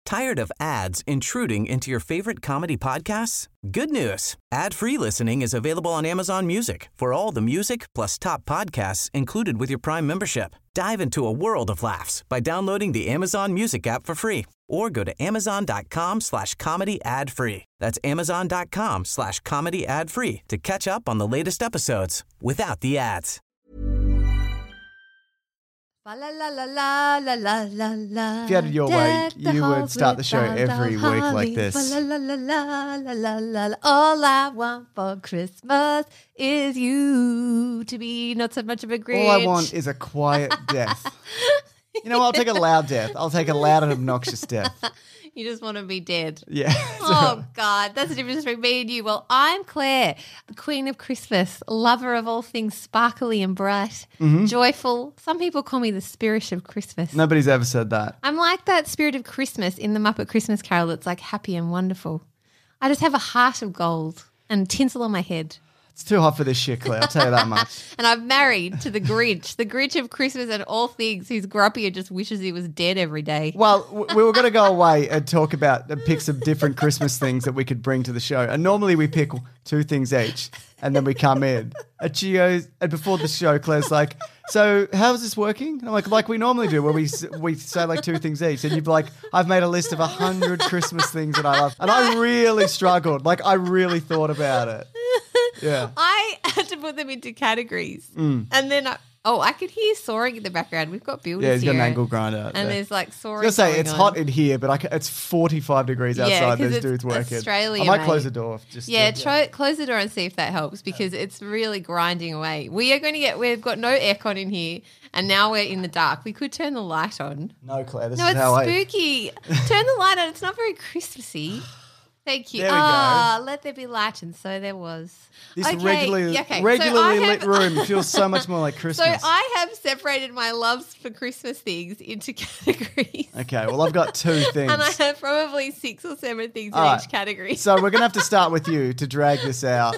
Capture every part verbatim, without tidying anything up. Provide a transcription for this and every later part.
Tired of ads intruding into your favorite comedy podcasts? Good news. Ad-free listening is available on Amazon Music for all the music plus top podcasts included with your Prime membership. Dive into a world of laughs by downloading the Amazon Music app for free or go to amazon.com slash comedy ad free. That's amazon.com slash comedy ad free to catch up on the latest episodes without the ads. La la la la la la la la. If you had it your way, you would start the show every week like this. La la la la la la la la. All I want for Christmas is you to be not so much of a Grinch. All I want is a quiet death. You know, I'll take a loud death. I'll take a loud and obnoxious death. You just want to be dead. Yeah. Oh, God. That's the difference between me and you. Well, I'm Claire, the Queen of Christmas, lover of all things sparkly and bright, mm-hmm. joyful. Some people call me the spirit of Christmas. Nobody's ever said that. I'm like that spirit of Christmas in the Muppet Christmas Carol that's like happy and wonderful. I just have a heart of gold and tinsel on my head. It's too hot for this shit, Claire. I'll tell you that much. And I'm married to the Grinch, the Grinch of Christmas and all things, who's grumpy and just wishes he was dead every day. Well, w- we were going to go away and talk about and pick some different Christmas things that we could bring to the show. And normally we pick two things each and then we come in. And she goes, and before the show, Claire's like, so how's this working? And I'm like, like we normally do, where we we say like two things each. And you'd be like, I've made a list of a hundred Christmas things that I love. And I really struggled. Like I really thought about it. Yeah. I had to put them into categories. Mm. And then, I, oh, I could hear sawing in the background. We've got builders Yeah, he's got here. an angle grinder out And there. there's like sawing I was going to say, going it's on. hot in here, but I ca it's forty-five degrees Yeah, outside. 'cause Those it's dudes working. Australia, I might mate. close the door. Just Yeah, to, try, close the door and see if that helps because it's really grinding away. We are going to get, we've got no aircon in here and now we're in the dark. We could turn the light on. No, Claire, this No, is it's how I... spooky. Turn the light on. It's not very Christmassy. Thank you. There we go. Ah, let there be light, and so there was. This okay. regularly, yeah, okay. regularly so I lit have, room feels so much more like So Christmas. I have separated my loves for Christmas things into categories. Okay, well, I've got two things. And I have probably six or seven things All in right. each category. So we're going to have to start with you to drag this out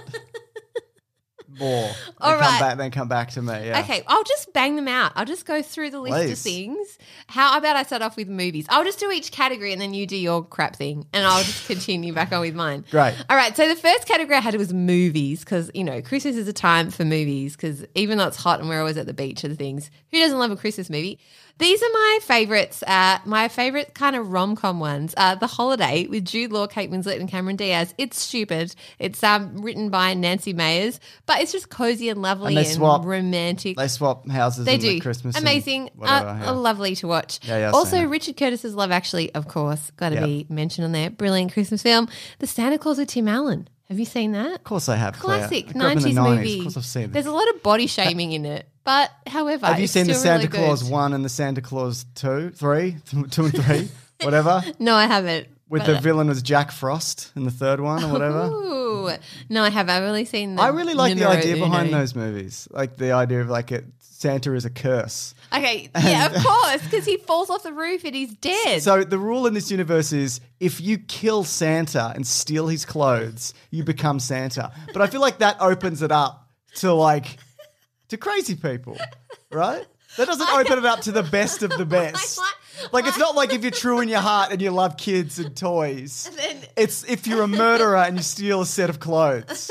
more. And All come right. back, then come back to me. Yeah. Okay, I'll just bang them out. I'll just go through the list Please. of things. How about I start off with movies? I'll just do each category and then you do your crap thing and I'll just continue back on with mine. Great. All right, so the first category I had was movies because, you know, Christmas is a time for movies because even though it's hot and we're always at the beach and things, who doesn't love a Christmas movie? These are my favourites, uh, my favourite kind of rom-com ones. Uh, The Holiday with Jude Law, Kate Winslet and Cameron Diaz. It's stupid. It's um, written by Nancy Meyers, but it's just cosy and lovely And they and swap- romantic. They swap houses They in do. the Christmas. and Amazing. whatever, uh, yeah. Lovely to watch. Yeah, yeah, I've also, seen it. Richard Curtis's Love Actually, of course, got to Yeah. be mentioned on there. Brilliant Christmas film. The Santa Claus with Tim Allen. Have you seen that? Of course I have, Claire. Classic I grew up in the nineties nineties. movie. Of course I've seen it. There's a lot of body shaming in it, but however, Have you it's seen the still Santa really Claus good. one and the Santa Claus two, three, two and three, whatever? No, I haven't. With but- the villain was Jack Frost in the third one or whatever. Ooh. No, I haven't. I've only seen the I really like the numero idea behind uno. those movies. Like the idea of like it, Santa is a curse. Okay, yeah, of course, because he falls off the roof and he's dead. So the rule in this universe is if you kill Santa and steal his clothes, you become Santa. But I feel like that opens it up to like to crazy people, right? That doesn't open it up to the best of the best. Like it's not like if you're true in your heart and you love kids and toys. And then- It's if you're a murderer and you steal a set of clothes.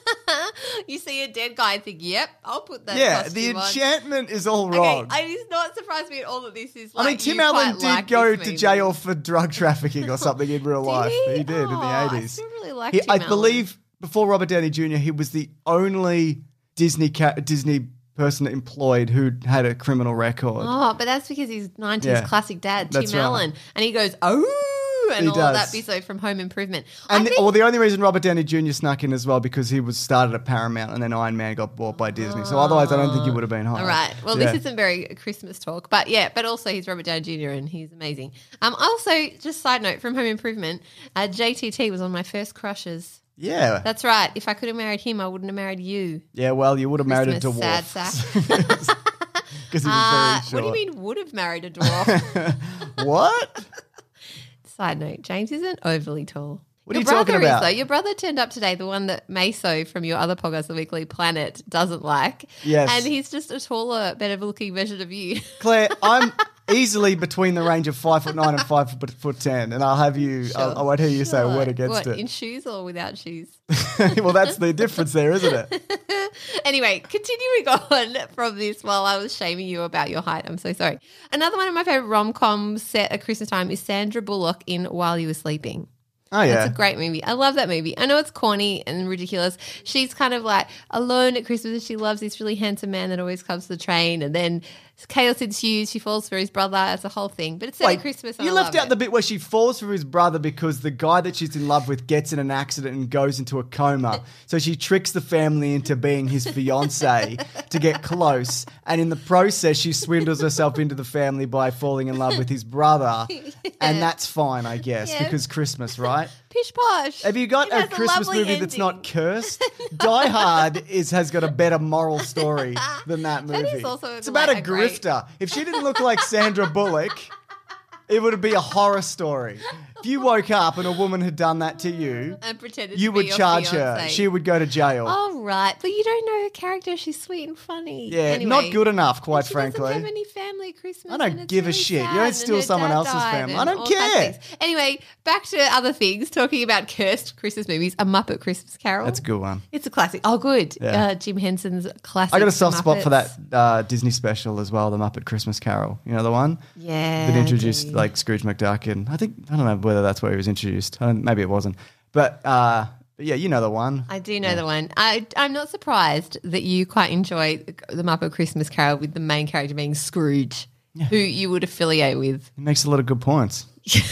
You see a dead guy and think, yep, I'll put that Yeah, the costume on. enchantment is all Okay, wrong. it is not surprised me at all that this is I like mean, Tim you Allen quite did like go this to movie. jail for drug trafficking or something in real life. he? He did in Oh, the I eighties. still really like He- Tim I Allen. believe before Robert Downey Junior, he was the only Disney ca- Disney person employed who had a criminal record. Oh, but that's because he's nineties Yeah, classic dad, Tim that's right. Allen. And he goes, oh, and He all does. that episode from Home Improvement. And I the, think, well, the only reason Robert Downey Junior snuck in as well because he was started at Paramount and then Iron Man got bought by Disney. So otherwise, I don't think he would have been hired. all right. Well, Yeah. this isn't very Christmas talk, but yeah, but also he's Robert Downey Junior and he's amazing. Um, also, just side note from Home Improvement, uh, J T T was one of my first crushes. Yeah. That's right. If I could have married him, I wouldn't have married you. yeah, well, you would have married a Christmas dwarf. sad sack. Because he was Uh, very short. what do you mean would have married a dwarf? What? Side note, James isn't overly tall. What your are you talking brother about? Is, though. Your brother turned up today, the one that Meso from your other podcast, The Weekly Planet, doesn't like. Yes. And he's just a taller, better looking version of you. Claire, I'm easily between the range of five foot nine and five foot, foot ten, and I'll have you. Sure. I'll, I won't hear you say a Sure. word against What, it. in shoes or without shoes? Well, that's the difference there, isn't it? Anyway, continuing on from this while I was shaming you about your height. I'm so sorry. Another one of my favorite rom-coms set at Christmas time is Sandra Bullock in While You Were Sleeping. Oh yeah, That's a great movie. I love that movie. I know it's corny and ridiculous. She's kind of like alone at Christmas and she loves this really handsome man that always comes to the train, and then chaos ensues. She falls for his brother. It's a whole thing. But it's set at Christmas. And you I left love out it. the bit where she falls for his brother because the guy that she's in love with gets in an accident and goes into a coma. So she tricks the family into being his fiance to get close. And in the process, she swindles herself into the family by falling in love with his brother. And that's fine, I guess, Yeah. because Christmas, right? Pish posh. Have you got It a has Christmas lovely movie that's not ending. cursed? Die Hard is has got a better moral story than that movie. That is also it's about like a a great- grifter. If she didn't look like Sandra Bullock, it would be a horror story. If you woke up and a woman had done that to you, And pretended you to be would your charge her. fiancé. She would go to jail. Oh, right. But you don't know her character. She's sweet and funny. yeah, Anyway, not good enough, quite she frankly. doesn't have any family at Christmas. I don't and it's give a really shit. You sad, don't and steal her someone dad else's died family. and I don't all kinds of care. things. Anyway, back to other things. Talking about cursed Christmas movies. A Muppet Christmas Carol. That's a good one. It's a classic. Oh, good. Yeah. Uh, Jim Henson's classic. I got a soft spot for Muppets. that uh, Disney special as well, the Muppet Christmas Carol. You know the one? Yeah. That I introduced do. like Scrooge McDuck, and I think I don't know whether that's where he was introduced. I don't, maybe it wasn't, but uh, but yeah, you know the one. I do know the one. I, I'm not surprised that you quite enjoy the Muppet Christmas Carol with the main character being Scrooge, who you would affiliate with. He makes a lot of good points.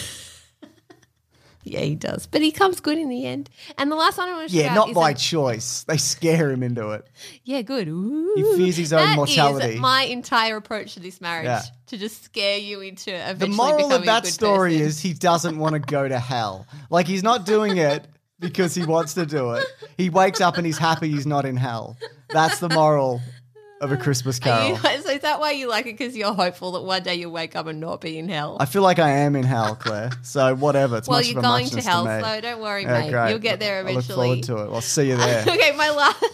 Yeah, he does. But he comes good in the end. And the last one I want to shout Yeah, out not is by a- choice. They scare him into it. Yeah, good. Ooh. He fears his own That mortality. is my entire approach to this marriage, Yeah. to just scare you into The eventually moral becoming of a that good story person. is he doesn't want to go to hell. Like he's not doing it because he wants to do it. He wakes up and he's happy he's not in hell. That's the moral of A Christmas Are you- Carol. so is that why you like it? Because you're hopeful that one day you'll wake up and not be in hell? I feel like I am in hell, Claire. So whatever. It's well, much you're of a going to muchness hell, me. so don't worry, Yeah, mate. great. You'll get there I look eventually. forward to it. I'll see you there. Okay, my last.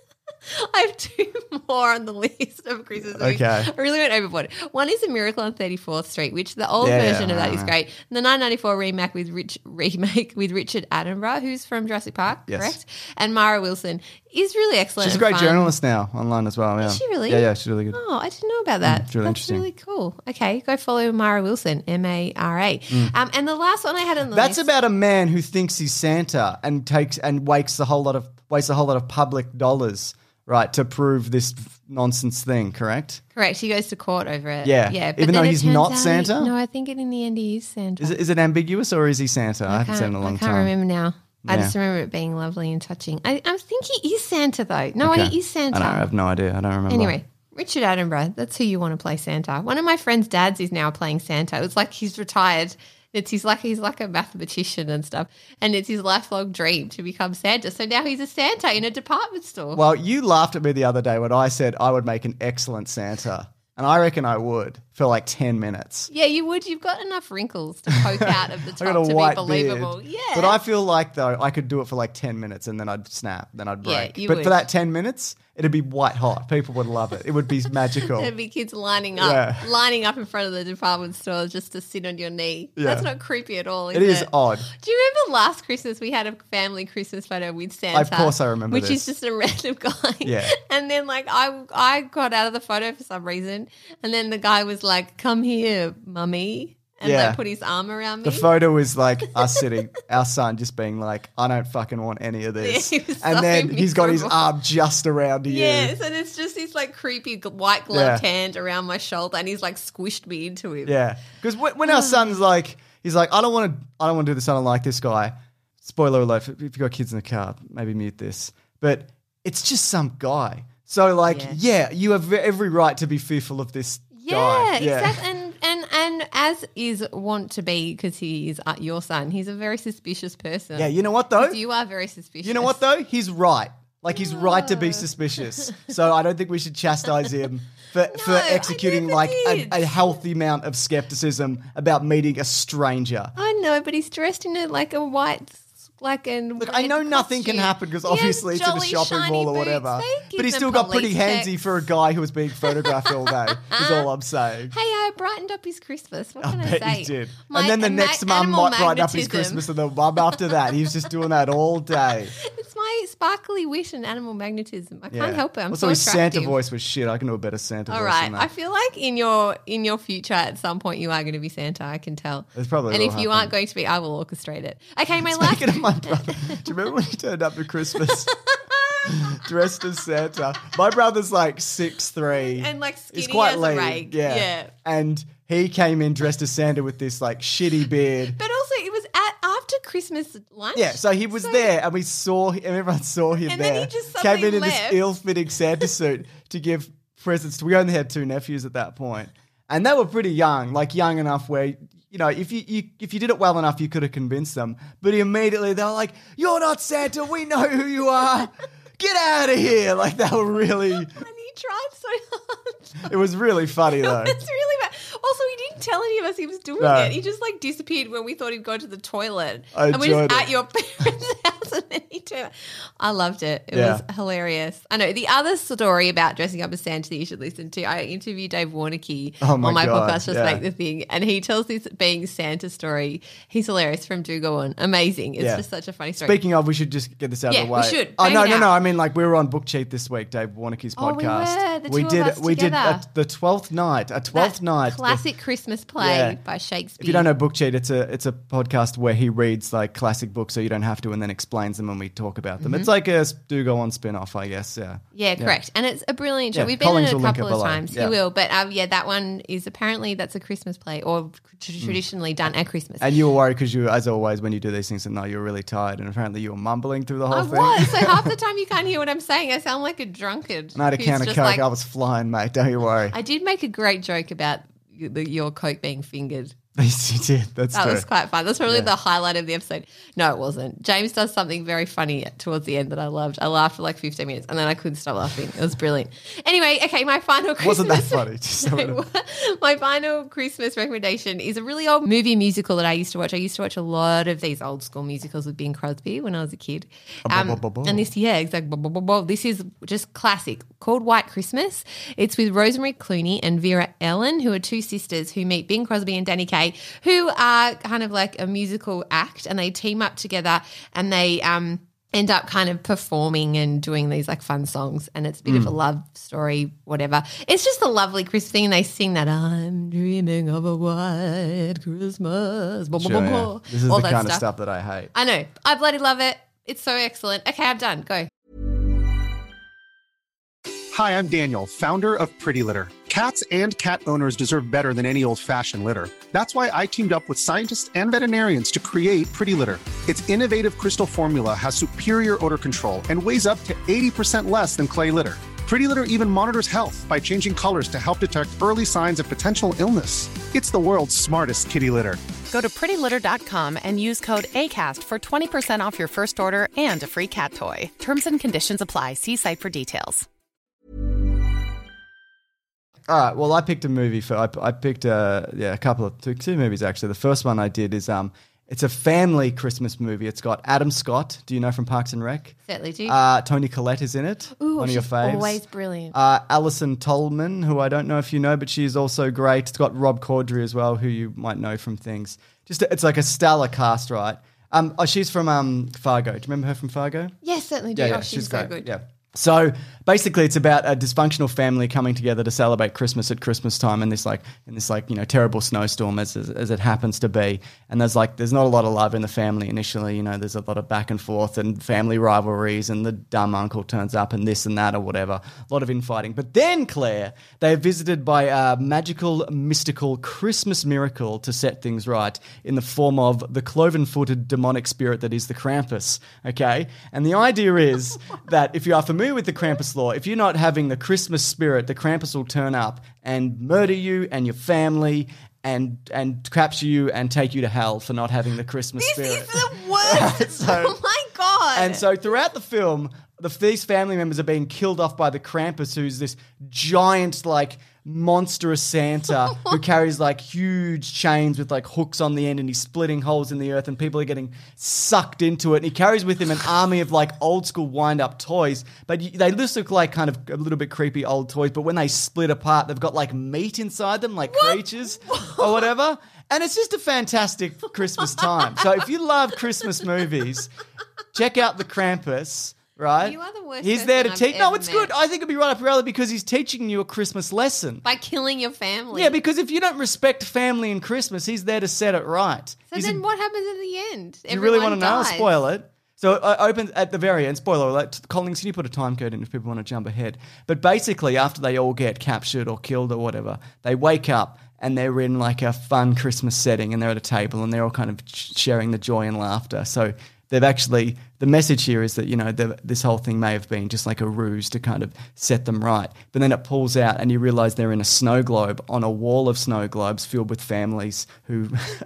I have two more on the list of Christmas movies. Okay. I really went overboard. One is A Miracle on thirty-fourth Street, which the old Yeah, version of yeah, that is yeah. great. And the nineteen ninety-four remake with Rich remake with Richard Attenborough, who's from Jurassic Park, Yes. correct? And Mara Wilson is really excellent. She's a and great fun. journalist now online as well. Yeah. Is she really? Yeah, yeah, she's really good. Oh, I didn't know about that. it's really That's interesting. really cool. Okay, go follow Mara Wilson, M A R A. Um, and the last one I had on the Mm. That's list. about a man who thinks he's Santa and takes and wakes a whole lot of wastes a whole lot of public dollars, right, to prove this nonsense thing. Correct? Correct. He goes to court over it. Yeah. Yeah. But Even then though it he's turns not out he- Santa? no, I think in the end he is Santa. Is it, is it ambiguous or is he Santa? I, haven't seen it in a long I can't time. remember now. I Yeah. just remember it being lovely and touching. I, I think he is Santa though. No, Okay. he is Santa. I, don't, I have no idea. I don't remember. Anyway, Richard Attenborough, that's who you want to play Santa. One of my friend's dads is now playing Santa. It's like he's retired. It's he's like he's like a mathematician and stuff, and it's his lifelong dream to become Santa. So now he's a Santa in a department store. Well, you laughed at me the other day when I said I would make an excellent Santa, and I reckon I would for like ten minutes. yeah, you would. You've got enough wrinkles to poke out of the I got top a to white be believable. beard. Yeah, But I feel like though I could do it for like ten minutes and then I'd snap, then I'd Yeah, break. you but would. for that ten minutes, it'd be white hot. People would love it. It would be magical. There'd be kids lining up, Yeah. lining up in front of the department store just to sit on your knee. Yeah. That's not creepy at all, is It it? is odd. Do you remember last Christmas we had a family Christmas photo with Santa? Of course I remember Which this. is just a random guy. Yeah. And then like I I got out of the photo for some reason, and then the guy was like, "Come here, mummy," and Yeah. like put his arm around me. The photo is like us sitting, our son just being like, I don't fucking want any of this. Yeah, he was and so then he's got his miserable. arm just around you. Yes, and it's just this like creepy g- white gloved Yeah. hand around my shoulder, and he's like squished me into him. Yeah. Because when, when our son's like, he's like, I don't want to, I don't want to do this. I don't like this guy. Spoiler alert, if you've got kids in the car, maybe mute this. But it's just some guy. So like, Yeah. yeah, you have every right to be fearful of this Yeah, guy. exactly. And and and as is want to be, because he is uh, your son, he's a very suspicious person. Yeah, you know what though? You are very suspicious. You know what though? He's right. Like he's right to be suspicious. So I don't think we should chastise him for, for I executing never like a, did. a healthy amount of skepticism about meeting a stranger. I know, but he's dressed in a, like a white like an. Look, I know nothing can happen because obviously it's in a shopping mall or whatever. But he still got pretty handsy checks. for a guy who was being photographed all day, is all I'm saying. Hey, I brightened up his Christmas. What can I, I bet say? he did. My and then the ma- next mum animal might brighten up his magnetism. Christmas and the mum after that. He was just doing that all day. It's my sparkly wit and animal magnetism. I can't help it. I'm also, so his attractive. Santa voice was shit. I can do a better Santa All voice right. than that. I feel like in your in your future at some point you are going to be Santa. I can tell. It's probably and will if you happen. aren't going to be, I will orchestrate it. Okay, my last. Speaking of my brother, do you remember when he turned up for Christmas dressed as Santa? My brother's like six three. And, like, He's skinny quite as a lean. rag. Yeah. Yeah. And he came in dressed as Santa with this like shitty beard. But also, it was at after Christmas lunch. Yeah, so he was So- there and we saw him, everyone saw him And then there. he just Came suddenly in in left. this ill-fitting Santa suit to give presents. We only had two nephews at that point. And they were pretty young, like young enough where, you know, if you, you if you did it well enough, you could have convinced them. But immediately they were like, "You're not Santa, we know who you are. Get out of here." Like they were really, And he tried so hard. it was really funny though. It's really bad. Also, he didn't tell any of us he was doing No. it. He just like disappeared when we thought he'd go to the toilet. I and we were enjoyed just it. at your parents' house and then he turned. I loved it. It Yeah. was hilarious. I know the other story about dressing up as Santa that you should listen to. I interviewed Dave Warnicky Oh my on my God, podcast, Just yeah. Make the Thing, and he tells this being Santa story. He's hilarious. From Do Go On, amazing. It's Yeah. just such a funny story. Speaking of, we should just get this out Yeah, of the we way. should. Oh Bang no, it no, out. no! I mean, like we were on Book Cheat this week, Dave Warnicky's Oh, we podcast. were, the we two of did. us we did together. a, the twelfth night, a twelfth That night. the- classic Christmas play Yeah. by Shakespeare. If you don't know Book Cheat, it's a it's a podcast where he reads like classic books, so you don't have to, and then explains them when we talk about them. Mm-hmm. It's like a Do Go On spin-off, I guess. Yeah. Yeah, correct. And it's a brilliant show. Yeah, We've been Collins in it will a link couple it of below. times. Yeah. He will. But um, yeah, that one is apparently that's a Christmas play or tr- traditionally done at Christmas. And you were worried because you, as always, when you do these things at night, you're really tired, and apparently you were mumbling through the whole I thing. was. So half the time you can't hear what I'm saying. I sound like a drunkard. And I had a who's can of just Coke. like- I was flying, mate. Don't you worry. I did make a great joke about y- the- your Coke being fingered. you did. That's That true. was quite fun. That's probably Yeah. the highlight of the episode. No, it wasn't. James does something very funny towards the end that I loved. I laughed for like fifteen minutes and then I couldn't stop laughing. It was brilliant. Anyway, okay, my final Christmas. Wasn't that funny? Just so No, my final Christmas recommendation is a really old movie musical that I used to watch. I used to watch a lot of these old school musicals with Bing Crosby when I was a kid. Um, bo- bo- bo- bo. and this, yeah, exactly. Bo- bo- bo- bo. This is just classic, called White Christmas. It's with Rosemary Clooney and Vera Ellen, who are two sisters who meet Bing Crosby and Danny Kaye, who are kind of like a musical act, and they team up together and they um, end up kind of performing and doing these like fun songs, and it's a bit of a love story, whatever. It's just a lovely Christmas thing, and they sing that I'm dreaming of a white Christmas. Blah, blah, Sure, blah, yeah. blah. This is All the that kind of stuff. stuff that I hate. I know. I bloody love it. It's so excellent. Okay, I'm done. Go. Hi, I'm Daniel, founder of Pretty Litter. Cats and cat owners deserve better than any old-fashioned litter. That's why I teamed up with scientists and veterinarians to create Pretty Litter. Its innovative crystal formula has superior odor control and weighs up to eighty percent less than clay litter. Pretty Litter even monitors health by changing colors to help detect early signs of potential illness. It's the world's smartest kitty litter. Go to pretty litter dot com and use code ACAST for twenty percent off your first order and a free cat toy. Terms and conditions apply. See site for details. All right. Well, I picked a movie for. I, I picked uh yeah a couple of two, two movies actually. The first one I did is um it's a family Christmas movie. It's got Adam Scott. Do you know from Parks and Rec? Certainly do. Uh, Toni Collette is in it. Ooh, one of your she's faves. always brilliant. Uh, Alison Tolman, who I don't know if you know, but she's also great. It's got Rob Corddry as well, who you might know from things. Just a, it's like a stellar cast, right? Um, oh, she's from um Fargo. Do you remember her from Fargo? Yes, certainly do. Yeah, yeah, oh, she's, so great. good. Yeah. So basically, it's about a dysfunctional family coming together to celebrate Christmas at Christmas time, in this like in this like you know terrible snowstorm as, as as it happens to be. And there's like there's not a lot of love in the family initially. You know, there's a lot of back and forth and family rivalries, and the dumb uncle turns up and this and that or whatever. A lot of infighting. But then, Claire, they are visited by a magical, mystical Christmas miracle to set things right in the form of the cloven-footed demonic spirit that is the Krampus. Okay, and the idea is that if you are familiar with the Krampus lore, if you're not having the Christmas spirit, the Krampus will turn up and murder you and your family and and capture you and take you to hell for not having the Christmas This spirit. is the worst. So- oh my god! And so throughout the film, the, these family members are being killed off by the Krampus, who's this giant, like, monstrous Santa who carries like huge chains with like hooks on the end, and he's splitting holes in the earth, and people are getting sucked into it. And he carries with him an army of like old school wind up toys, but y- they just look like kind of a little bit creepy old toys. But when they split apart, they've got like meat inside them, like What? creatures or whatever. And it's just a fantastic Christmas time. So if you love Christmas movies, check out the Krampus. Right? You are the worst He's there to person I've teach. No, ever it's met. good. I think it'd be right up your alley because he's teaching you a Christmas lesson. By killing your family. Yeah, because if you don't respect family and Christmas, he's there to set it right. So He's then a- what happens at the end? Do you really want to know? I'll Dies. spoil it. So it uh, opens at the very end. Spoiler alert. Collins, can you put a time code in if people want to jump ahead? But basically, after they all get captured or killed or whatever, they wake up and they're in like a fun Christmas setting, and they're at a table and they're all kind of sh- sharing the joy and laughter. So they've actually, the message here is that, you know, the, this whole thing may have been just like a ruse to kind of set them right. But then it pulls out and you realize they're in a snow globe on a wall of snow globes filled with families who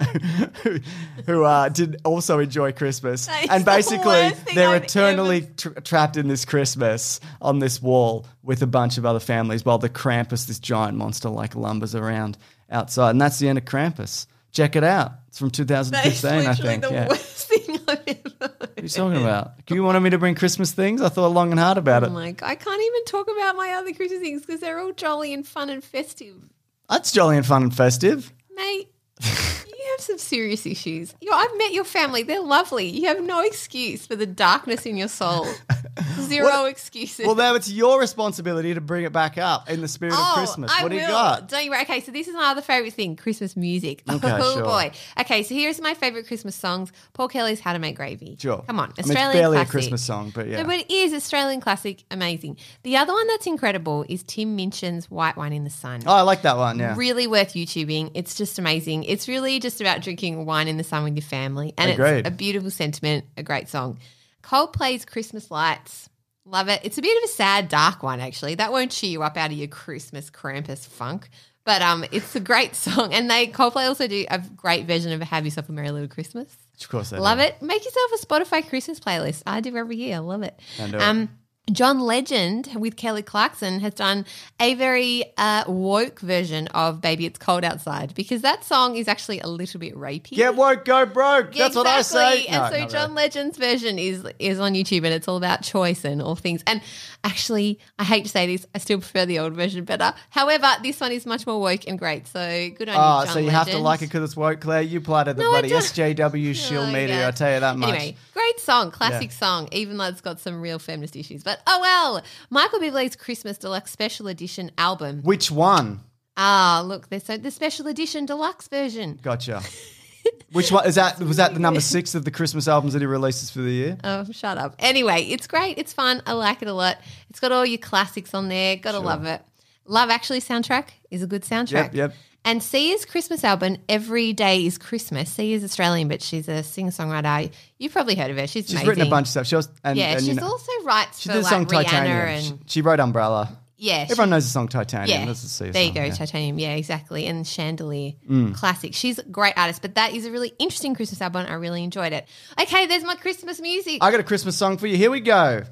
who, who uh, did also enjoy Christmas. That is And the basically worst thing they're I've eternally ever- tra- trapped in this Christmas on this wall with a bunch of other families while the Krampus, this giant monster, like lumbers around outside. And that's the end of Krampus. Check it out. It's from two thousand fifteen, That is I literally think. the Yeah. worst thing I've ever heard. What are you talking about? You wanted me to bring Christmas things? I thought long and hard about Oh it. my God. I can't even talk about my other Christmas things because they're all jolly and fun and festive. That's jolly and fun and festive. Mate, you have some serious issues. You, I've met your family. They're lovely. You have no excuse for the darkness in your soul. Zero Well- excuses. Well, now it's your responsibility to bring it back up in the spirit Oh, of Christmas. I What do you will. got? Don't you worry. Okay, so this is my other favourite thing, Christmas music. Okay, oh, sure. boy. Okay, so here's my favourite Christmas songs. Paul Kelly's How to Make Gravy. Sure. Come on, I mean, it's Australian barely a classic. Christmas song, but yeah. No, but it is Australian classic, amazing. The other one that's incredible is Tim Minchin's White Wine in the Sun. Oh, I like that one, yeah. Really worth YouTubing. It's just amazing. It's really just about drinking wine in the sun with your family. And Agreed. it's a beautiful sentiment, a great song. Coldplay's Christmas Lights. Love it. It's a bit of a sad, dark one, actually. That won't cheer you up out of your Christmas Krampus funk. But um, it's a great song. And they Coldplay also do a great version of Have Yourself a Merry Little Christmas. Of course they do. Love it. Make yourself a Spotify Christmas playlist. I do every year. I love it. Can do it. Um, John Legend with Kelly Clarkson has done a very uh, woke version of Baby It's Cold Outside because that song is actually a little bit rapey. Get woke, go broke. Yeah, That's what I say. exactly. And No, so not John really. Legend's version is is on YouTube and it's all about choice and all things. And actually, I hate to say this, I still prefer the old version better. However, this one is much more woke and great. So good on Oh, you, John so you Legend. have to like it because it's woke, Claire. You planted the No, I bloody don't. S J W shill Oh, media, God. I tell you that much. Anyway, great song, classic Yeah. song, even though it's got some real feminist issues. But oh well, Michael Bublé's Christmas Deluxe Special Edition album. Which one? Ah, look, there's so the Special Edition Deluxe version. Gotcha. Which one is that? Was that the number six of the Christmas albums that he releases for the year? Oh, shut up. Anyway, it's great. It's fun. I like it a lot. It's got all your classics on there. Gotta love it. Love Actually soundtrack is a good soundtrack. Yep, yep. And Sia's Christmas album, Every Day is Christmas. Sia's Australian, but she's a singer-songwriter. You've probably heard of her. She's, She's amazing. written a bunch of stuff. She was, and, Yeah, and, she's you know, also writes she for did the like song Rihanna Titanium. and She, she wrote Umbrella. yeah, she- Everyone knows the song Titanium. yeah, That's a Sia there you song, go, yeah. Titanium. Yeah, exactly. And Chandelier, Mm. classic. She's a great artist, but that is a really interesting Christmas album. I really enjoyed it. Okay, there's my Christmas music. I got a Christmas song for you. Here we go.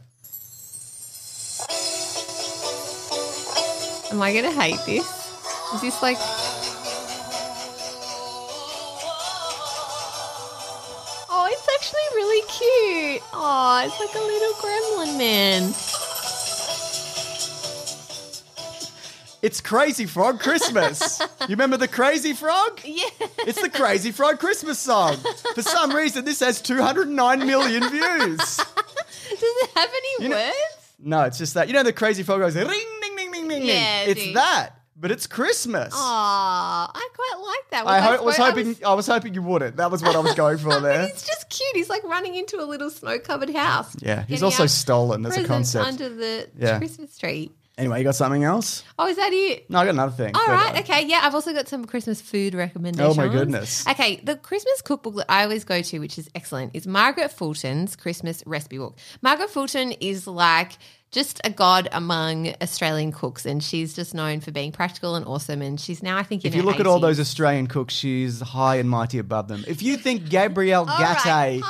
Am I gonna hate this? Is this like? Oh, it's actually really cute. Oh, it's like a little gremlin man. It's Crazy Frog Christmas. You remember the Crazy Frog? Yeah. It's the Crazy Frog Christmas song. For some reason, this has two hundred nine million views. Does it have any You know- words? No, it's just that. You know the Crazy Frog goes ring, ding, ding, ding, ding, Yeah, ding. It's dude. that, but it's Christmas. Aw, I quite like that. I, Was ho- was supposed- hoping was- I was hoping you wouldn't. That was what I was going for But there. it's just cute. He's like running into a little snow-covered house. Yeah, he's getting also out stolen as a presents concept. under the Yeah. Christmas tree. Anyway, you got something else? Oh, is that it? No, I got another thing. All but, right, uh, okay. Yeah, I've also got some Christmas food recommendations. Oh, my goodness. Okay, the Christmas cookbook that I always go to, which is excellent, is Margaret Fulton's Christmas recipe book. Margaret Fulton is like just a god among Australian cooks, and she's just known for being practical and awesome, and she's now, I think, in If you her look at all eighties. those Australian cooks, she's high and mighty above them. If you think Gabrielle All right, Gatte I-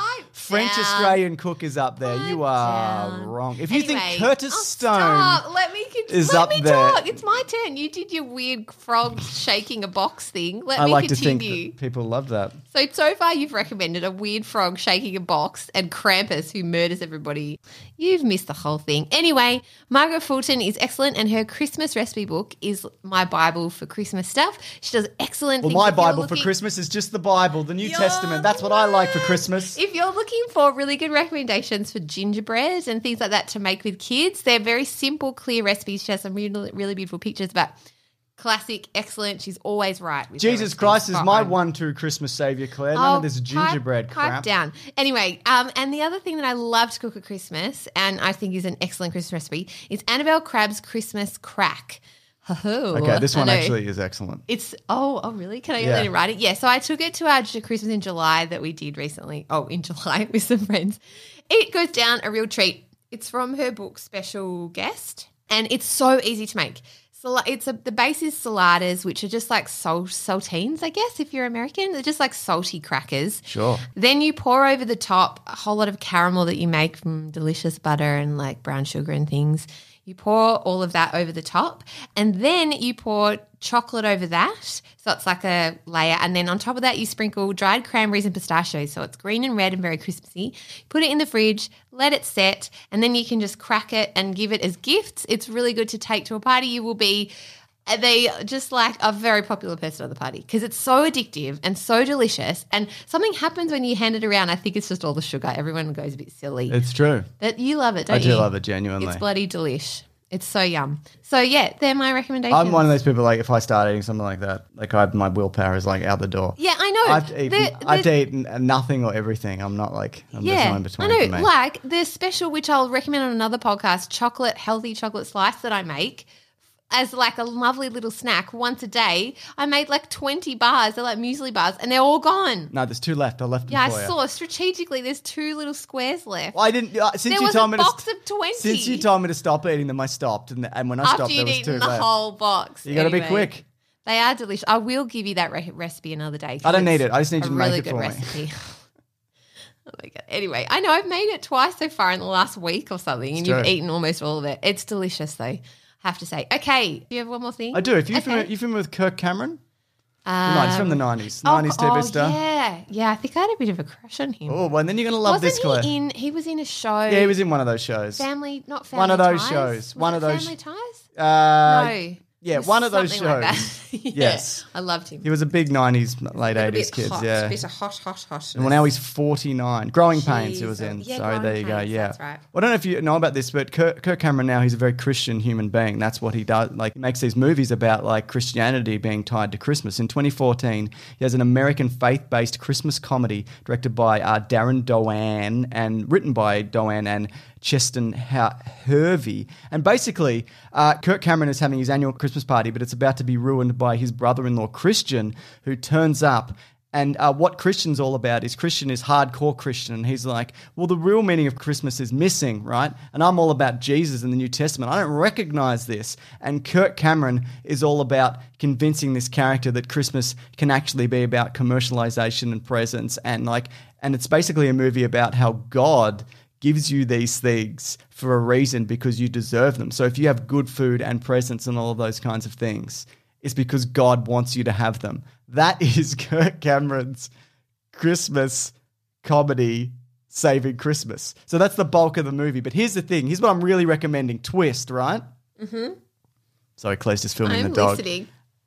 French down. Australian cook is up there. Pipe you are down. wrong. If you Anyway, think Curtis oh, Stone stop. Let me con- is let up me there. talk. It's my turn. You did your weird frog shaking a box thing. Let I me like continue. to think that people love that. So, so far you've recommended a weird frog shaking a box and Krampus who murders everybody. You've missed the whole thing. Anyway, Margaret Fulton is excellent and her Christmas recipe book is my Bible for Christmas stuff. She does excellent Well, things. my If you're Bible for looking- Christmas is just the Bible, the New You're Testament. That's what I like for Christmas. If you're looking for really good recommendations for gingerbread and things like that to make with kids, they're very simple, clear recipes. She has some really, really beautiful pictures, but classic, excellent. She's always right. With her Jesus recipes. Christ is Spot my on. one true Christmas saviour, Claire. None Oh, of this pipe- gingerbread pipe crap. down. Anyway, um, and the other thing that I love to cook at Christmas, and I think is an excellent Christmas recipe, is Annabelle Crabb's Christmas crack. Ho-ho. Okay, this I one know. actually is excellent. It's oh oh really? Can I Yeah. let it write it? Yeah. So I took it to our J- Christmas in July that we did recently. Oh, in July with some friends. It goes down a real treat. It's from her book Special Guest, and it's so easy to make. So it's a, the base is saladas, which are just like salt, saltines, I guess, if you're American. They're just like salty crackers. Sure. Then you pour over the top a whole lot of caramel that you make from delicious butter and like brown sugar and things. You pour all of that over the top and then you pour chocolate over that. So it's like a layer. And then on top of that, you sprinkle dried cranberries and pistachios. So it's green and red and very crispy. Put it in the fridge, let it set, and then you can just crack it and give it as gifts. It's really good to take to a party. You will be they just like a very popular person at the party because it's so addictive and so delicious. And something happens when you hand it around. I think it's just all the sugar. Everyone goes a bit silly. It's true. But you love it, don't I you? do love it, genuinely. It's bloody delish. It's so yum. So yeah, they're my recommendations. I'm one of those people, like, if I start eating something like that, like, I, my willpower is, like, out the door. Yeah, I know. I have to eat, The- I have the- to eat n- nothing or everything. I'm not, like, I'm there's Yeah, no in I between know. for me. Like the special, which I'll recommend on another podcast, chocolate, healthy chocolate slice that I make as like a lovely little snack once a day. I made like twenty bars. They're like muesli bars and they're all gone. No, there's two left. I left them Yeah, I for you. saw strategically there's two little squares left. Well, I didn't. Uh, since There you was told a me to box st- of twenty. Since you told me to stop eating them, I stopped, and, and when I After stopped, there you'd was two eaten the left. whole box. You got to be Anyway, quick. They are delicious. I will give you that re- recipe another day. 'cause I don't need it's it. I just need a you to make really it good for me. recipe. Oh my God. Anyway, I know I've made it twice so far in the last week or something, and It's you've true. eaten almost all of it. It's delicious though, I have to say. Okay, do you have one more thing? I do. If you okay. familiar, you familiar with Kirk Cameron? Um, no, it's from the nineties. oh, nineties T V oh, star. Yeah, yeah. I think I had a bit of a crush on him. Oh, well, and then you're going to love Wasn't this, Claire. he in? He was in a show. Yeah, he was in one of those shows. Family, not family. One of those Ties? shows. Was One it of those- Family Ties. Uh, No. Yeah, It was one of those something like shows. that. Yeah, Yes. I loved him. He was a big nineties, late A eighties bit kid. hot, Yeah. a bit of hot, hot, hot. And well, now he's forty-nine. Growing Pains he was Jesus. in. Yeah, so Growing there you go. Pains, Yeah. that's right. Well, I don't know if you know about this, but Kirk, Kirk Cameron now, he's a very Christian human being. That's what he does. Like, he makes these movies about, like, Christianity being tied to Christmas. In twenty fourteen, he has an American faith-based Christmas comedy directed by uh, Darren Doan and written by Doan and Cheston Hervey. And basically, uh, Kirk Cameron is having his annual Christmas party, but it's about to be ruined by his brother-in-law, Christian, who turns up. And uh, what Christian's all about is Christian is hardcore Christian. And he's like, well, the real meaning of Christmas is missing, right? And I'm all about Jesus in the New Testament. I don't recognize this. And Kirk Cameron is all about convincing this character that Christmas can actually be about commercialization and presents. And like, and it's basically a movie about how God gives you these things for a reason because you deserve them. So if you have good food and presents and all of those kinds of things, it's because God wants you to have them. That is Kirk Cameron's Christmas comedy, Saving Christmas. So that's the bulk of the movie. But here's the thing. Here's what I'm really recommending. Twist, right? Mm-hmm. Sorry, Claire's just filming I'm the dog. listening.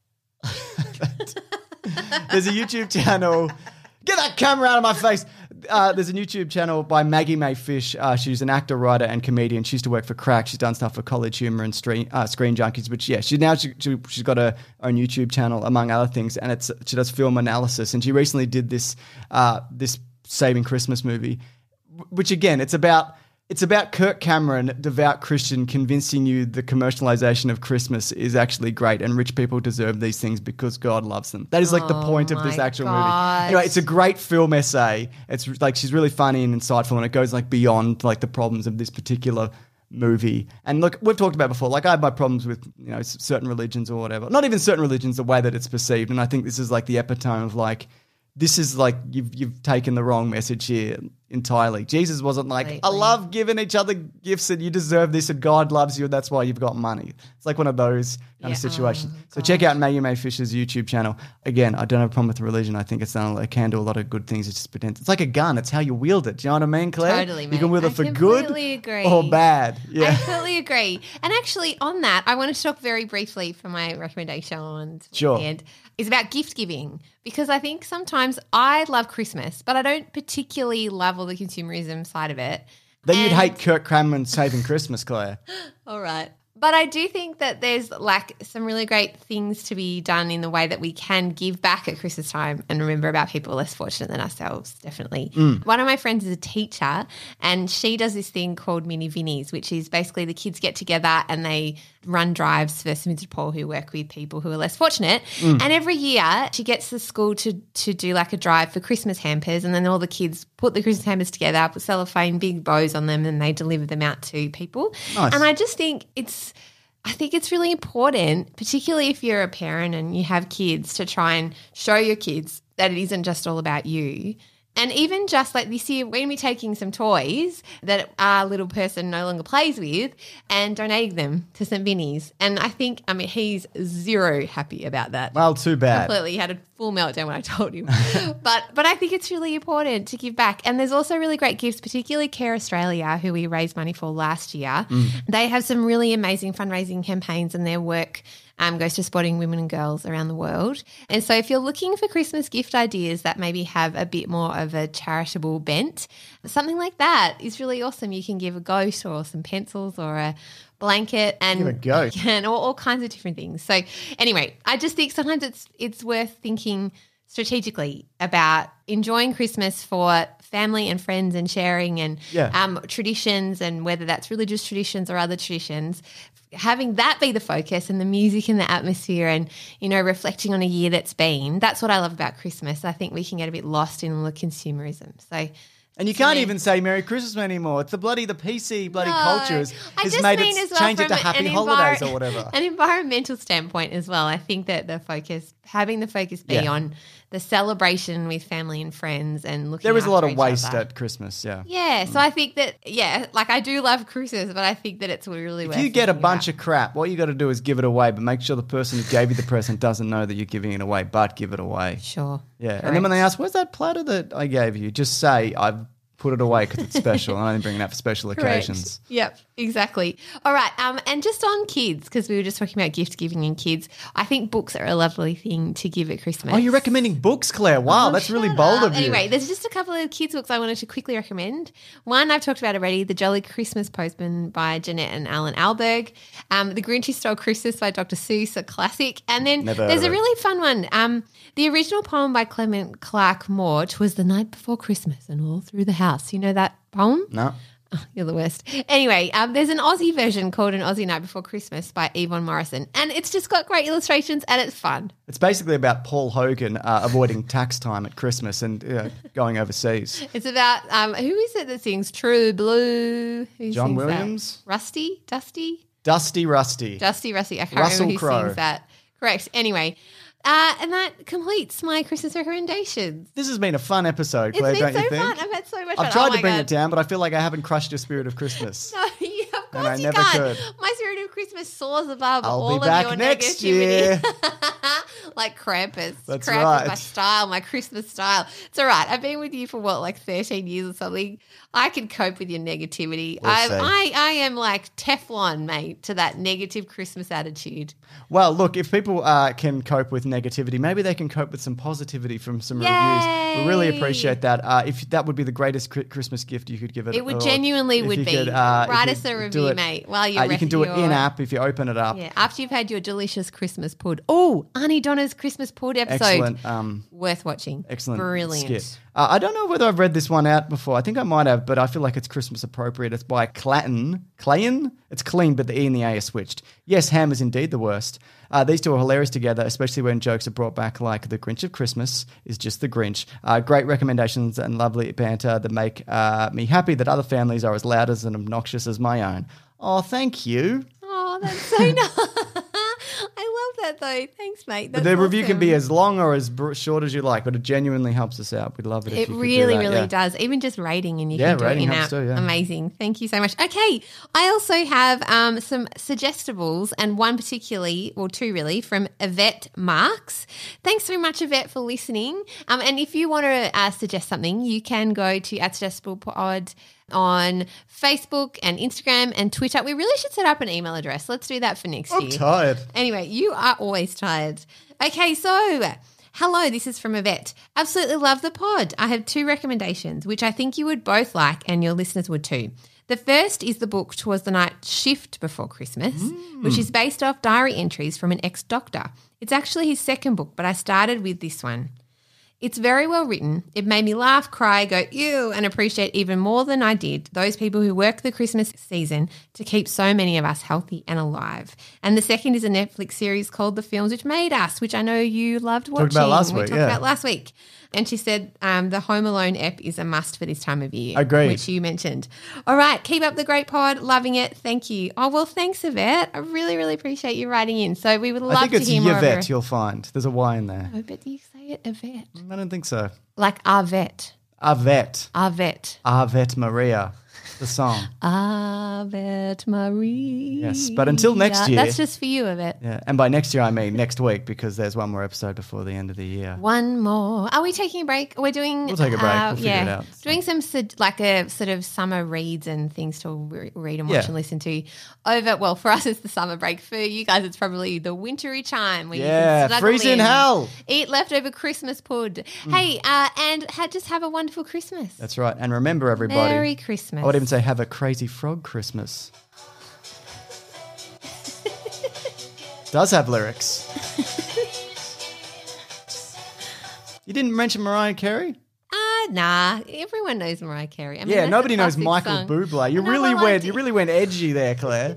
There's a YouTube channel. Get that camera out of my face. Uh, there's a YouTube channel by Maggie Mae Fish. Uh, she's an actor, writer, and comedian. She used to work for Crack. She's done stuff for College Humor and Screen, uh, Screen Junkies. But yeah, she now she, she, she's got her own YouTube channel, among other things, and it's she does film analysis. And she recently did this uh, this Saving Christmas movie, which again, it's about. It's about Kirk Cameron, devout Christian, convincing you the commercialization of Christmas is actually great and rich people deserve these things because God loves them. That is like the Oh point of this my actual God. movie. Anyway, it's a great film essay. It's like she's really funny and insightful, and it goes like beyond like the problems of this particular movie. And look, we've talked about before, like I have my problems with, you know, s- certain religions or whatever. Not even certain religions, the way that it's perceived. And I think this is like the epitome of like, this is like you've you've taken the wrong message here. entirely. Jesus wasn't like, I Completely. love giving each other gifts and you deserve this and God loves you and that's why you've got money. It's like one of those kind Yeah. of situations. Oh, so check out Maggie Mae Fisher's YouTube channel. Again, I don't have a problem with religion. I think it's done, it can do a lot of good things. It's just pretend. It's like a gun. It's how you wield it. Do you know what I mean, Claire? Totally, You mate. can wield I it for good completely agree. or bad. I Yeah. totally agree. And actually, on that, I wanted to talk very briefly for my recommendation. Sure. And is about gift giving because I think sometimes I love Christmas, but I don't particularly love all the consumerism side of it. Then you'd And- hate Kirk Cameron saving Christmas, Claire. All right. But I do think that there's like some really great things to be done in the way that we can give back at Christmas time and remember about people less fortunate than ourselves, definitely. One of my friends is a teacher and she does this thing called Mini Vinnies, which is basically the kids get together and they run drives for Smith Paul who work with people who are less fortunate. And every year she gets the school to, to do like a drive for Christmas hampers and then all the kids put the Christmas hampers together, put cellophane, big bows on them and they deliver them out to people. Nice. And I just think it's I think it's really important, particularly if you're a parent and you have kids, to try and show your kids that it isn't just all about you. And even just like this year, we're going to be taking some toys that our little person no longer plays with and donating them to Saint Vinny's. And I think, I mean, he's zero happy about that. Well, too bad. Completely. He had a full meltdown when I told him. but but I think it's really important to give back. And there's also really great gifts, particularly Care Australia, who we raised money for last year. They have some really amazing fundraising campaigns and their work um, goes to supporting women and girls around the world. And so if you're looking for Christmas gift ideas that maybe have a bit more of a charitable bent, something like that is really awesome. You can give a goat or some pencils or a blanket and Give a goat. and all, all kinds of different things. So anyway, I just think sometimes it's it's worth thinking strategically about enjoying Christmas for family and friends and sharing and Yeah. um, traditions, and whether that's religious traditions or other traditions, having that be the focus and the music and the atmosphere and, you know, reflecting on a year that's been. That's what I love about Christmas. I think we can get a bit lost in all the consumerism. So And you can't even say Merry Christmas anymore. It's the bloody, the P C bloody No. culture has, I has just made mean it as well change it to from Happy an Holidays envir- or whatever. An environmental standpoint as well. I think that the focus, having the focus be Yeah. on the celebration with family and friends and looking There is a lot after of each waste other. at Christmas, yeah. Yeah, so I think that, yeah, like I do love Christmas, but I think that it's really worth If you get a thinking bunch about. of crap, what you got to do is give it away, but make sure the person who gave you the present doesn't know that you're giving it away, but give it away. Sure. Yeah. And then when they Correct. ask, where's that platter that I gave you? Just say, I've put it away because it's special. and I only bring it out for special occasions. Correct. Yep, exactly. All right, um, and just on kids, because we were just talking about gift giving and kids, I think books are a lovely thing to give at Christmas. Oh, you're recommending books, Claire. Wow, Oh, that's really shut bold up. of you. Anyway, there's just a couple of kids' books I wanted to quickly recommend. One I've talked about already, The Jolly Christmas Postman by Jeanette and Alan Alberg. Um, The Grinch Who Stole Christmas by Doctor Seuss, a classic. And then Never heard there's of a it. really fun one. Um, the original poem by Clement Clark Moore, "'Twas the Night Before Christmas and All Through the House." You know that poem? No. Oh, you're the worst. Anyway, um, there's an Aussie version called An Aussie Night Before Christmas by Yvonne Morrison. And it's just got great illustrations and it's fun. It's basically about Paul Hogan uh, avoiding tax time at Christmas and uh, going overseas. It's about, um, who is it that sings True Blue? Who John sings that? Williams? Rusty? Dusty? Dusty Rusty. Dusty Rusty. I can't Russell remember who Crowe. sings that. Correct. Anyway, uh, and that completes my Christmas recommendations. This has been a fun episode, It's Claire, been don't so you think? fun. I've had so much I've fun. tried Oh to my bring God. it down, but I feel like I haven't crushed the spirit of Christmas. No, yeah, of And I course you never can't. could. My spirit of Christmas soars above I'll all be back of your next negativity. year. Like Krampus. That's Krampus, right. my style, my Christmas style. It's all right. I've been with you for what, like thirteen years or something. I can cope with your negativity. We'll I, see. I I am like Teflon, mate, to that negative Christmas attitude. Well, look, if people uh, can cope with negativity, maybe they can cope with some positivity from some Yay! reviews. We really appreciate that. Uh, if that would be the greatest cri- Christmas gift you could give it. It would or genuinely if would you be. could, uh, if Write you us a do review, it- mate, while you're uh, you can do it ref- your- in app if you open it up. Yeah, after you've had your delicious Christmas pud. Oh, Auntie Donna's Christmas pud episode. Excellent. Um, Worth watching. Excellent Brilliant. skit. Uh, I don't know whether I've read this one out before. I think I might have, but I feel like it's Christmas appropriate. It's by Clayton. Clayton? It's clean, but the E and the A are switched. Yes, Ham is indeed the worst. Uh, these two are hilarious together, especially when jokes are brought back like The Grinch of Christmas is just the Grinch. Uh, great recommendations and lovely banter that make uh, me happy that other families are as loud as and obnoxious as my own. Oh, thank you. Oh, that's so nice. I love that though. Thanks, mate. But That's the review can be awesome. as long or as br- short as you like, but it genuinely helps us out. We'd love it if It you could do really, that, really yeah. does. Even just rating and you Yeah, can do rating it in helps app. too, yeah. Amazing. Thank you so much. Okay. I also have um, some suggestibles and one particularly, or two really, from Yvette Marks. Thanks so much, Yvette, for listening. Um, and if you want to uh, suggest something, you can go to at Suggestible Pod on Facebook and Instagram and Twitter. We really should set up an email address. Let's do that for next I'm year. tired. Anyway, you are always tired. Okay, so hello, this is from Yvette. Absolutely love the pod. I have two recommendations, which I think you would both like and your listeners would too. The first is the book Twas the Night Shift Before Christmas, mm. which is based off diary entries from an ex-doctor. It's actually his second book, but I started with this one. It's very well written. It made me laugh, cry, go, ew, and appreciate even more than I did those people who work the Christmas season to keep so many of us healthy and alive. And the second is a Netflix series called The Films Which Made Us, which I know you loved watching. Talked about last we week, talked yeah. about last week. And she said um, the Home Alone ep is a must for this time of year. Agreed. Which you mentioned. All right, keep up the great pod. Loving it. Thank you. Oh, well, thanks, Yvette. I really, really appreciate you writing in. So we would love I think to it's hear more of Yvette, your... you'll find. There's a Y in there. Oh, but you say it Yvette. I don't think so. Like Arvette. Yvette. Arvette. Yvette Maria, the song. Arvette Marie. Yes, but until next year- That's just for you, Yvette. Yeah, and by next year I mean next week because there's one more episode before the end of the year. One more. Are we taking a break? We're doing. We'll take a break. Uh, We'll figure yeah, it out. doing some sort- like a sort of summer reads and things to re- read and watch Yeah. and listen to. Over. Well, for us it's the summer break. For you guys, it's probably the wintry time. Where Yeah, you can snuggle freezing in, hell. Eat leftover Christmas pud. Hey, uh, and ha- just have a wonderful Christmas. That's right. And remember, everybody. Merry Christmas. I would even say have a crazy frog Christmas. Does have lyrics. You didn't mention Mariah Carey? Uh, nah, everyone knows Mariah Carey. I mean, Yeah, that's a nobody knows classic Michael song. Bublé. You No, really but like- went. You really went edgy there, Claire.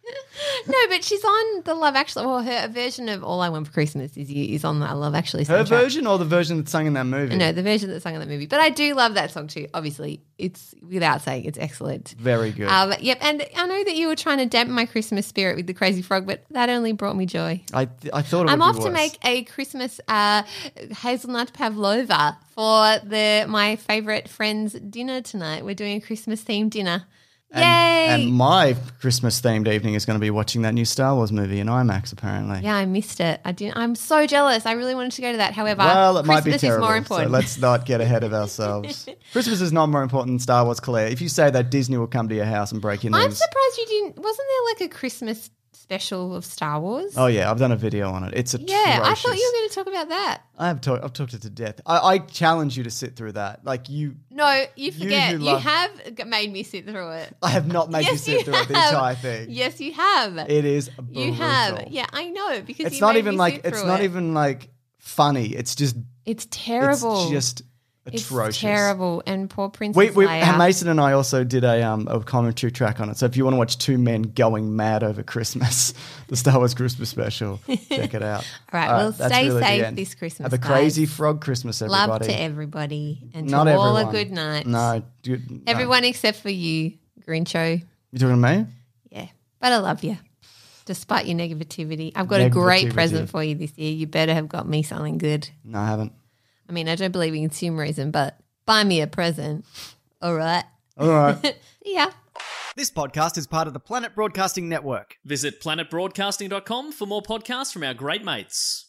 No, but she's on the Love Actually. Well, her version of All I Want for Christmas is you is on the Love Actually soundtrack. Her version or the version that's sung in that movie? No, the version that's sung in that movie. But I do love that song too. Obviously, it's without saying it's excellent. Very good. Um, yep, and I know that you were trying to dampen my Christmas spirit with the Crazy Frog, but that only brought me joy. I I thought it would I'm be off worse. to make a Christmas uh, hazelnut pavlova for the my favourite friend's dinner tonight. We're doing a Christmas themed dinner. Yay! And, and my Christmas themed evening is going to be watching that new Star Wars movie in IMAX, apparently. Yeah, I missed it. I didn't. I'm so jealous. I really wanted to go to that. However, Well, it might be Christmas terrible. is more So important. let's not get ahead of ourselves. Christmas is not more important than Star Wars, Claire. If you say that, Disney will come to your house and break your I'm knees. surprised you didn't. Wasn't there like a Christmas special of Star Wars? Oh yeah, I've done a video on it. It's atrocious. yeah, I thought you were going to talk about that. I have talked. I've talked it to death. I, I challenge you to sit through that. Like you, No, you forget. who You, love- have g- made me sit through it. I have not made you Yes, sit you through it the have. entire thing. Yes, you have. It is brutal. You have. Yeah, I know because It's you not made even me like sit it's through not it. even like funny. It's just It's terrible. It's just It's atrocious. terrible. And poor Princess We, we Leia. Mason and I also did a um a commentary track on it. So if you want to watch two men going mad over Christmas, the Star Wars Christmas special, check it out. All right, well, that's stay really the safe end. this Christmas, Have a guys. crazy frog Christmas, everybody. Love to everybody and Not to all everyone. a good night. No, dude, no. Everyone except for you, Grincho. You talking to me? Yeah, but I love you. Despite your negativity, I've got a great Negativity. present for you this year. You better have got me something good. No, I haven't. I mean, I don't believe in consumerism, but buy me a present. All right. All right. See ya. This podcast is part of the Planet Broadcasting Network. Visit planet broadcasting dot com for more podcasts from our great mates.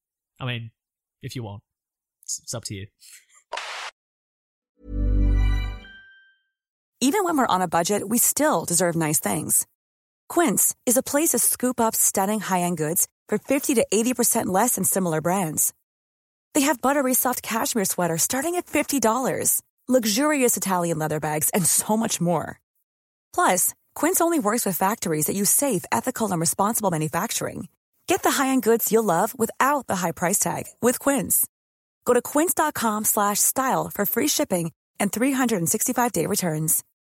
I mean, if you want. It's, it's up to you. Even when we're on a budget, we still deserve nice things. Quince is a place to scoop up stunning high-end goods for fifty to eighty percent less than similar brands. They have buttery soft cashmere sweaters starting at fifty dollars, luxurious Italian leather bags, and so much more. Plus, Quince only works with factories that use safe, ethical, and responsible manufacturing. Get the high-end goods you'll love without the high price tag with Quince. Go to quince dot com slash style for free shipping and three sixty-five day returns.